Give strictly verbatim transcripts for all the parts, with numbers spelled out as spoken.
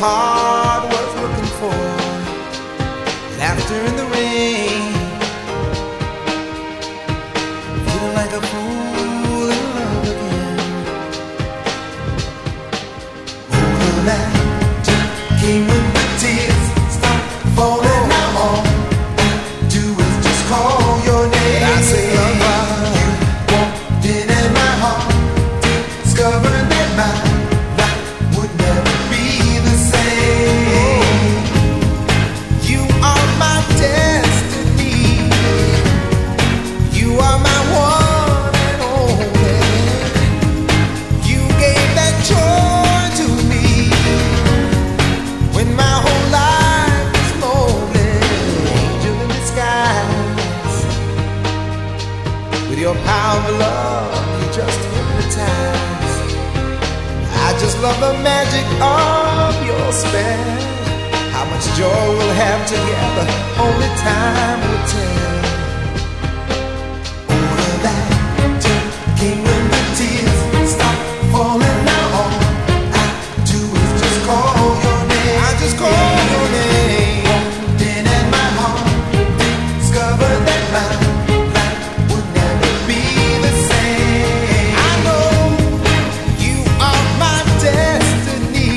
heart was looking for. Laughter in the rain, feeling like a fool in love again. Oh, the laughter came when the tears stopped falling. Now all I do is just call your name. I say, love, you walked in and my heart discovered that my life would never be the same. You are my destiny. You are my one and only. You gave that joy to me when my whole life was lonely. Angel in disguise, with your power of love, you just hypnotize. I just love the magic of your spell. How much joy we'll have together, only time will tell. Oh, the laughter came when the tears stopped falling. Now all I do is just call your name. I just call your name. Walked in and my heart discovered that my life would never be the same. I know you are my destiny.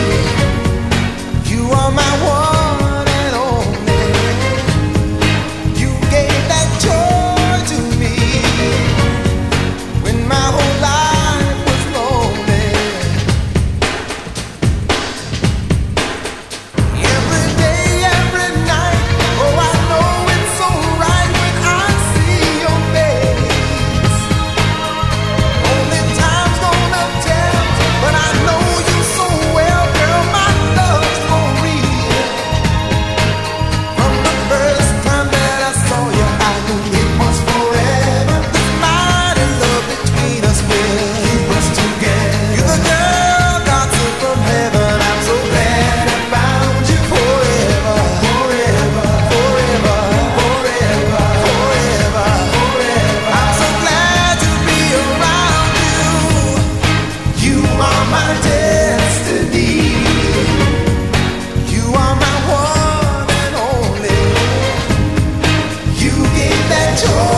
You are my one and only. You gave that joy to me when my whole life was lonely. Every day, every night, oh, I know it's so right when I see your face. Only time's gonna tell, but I know you so well, girl. My love's for real. From the first time that I saw you, I knew it was forever. This mighty love between us will keep us together. You're the girl God sent from heaven. I'm so glad I found you. Forever, forever, forever, forever, forever, forever. I'm so glad to be around you. You are my destiny. You are my one and only. You gave that joy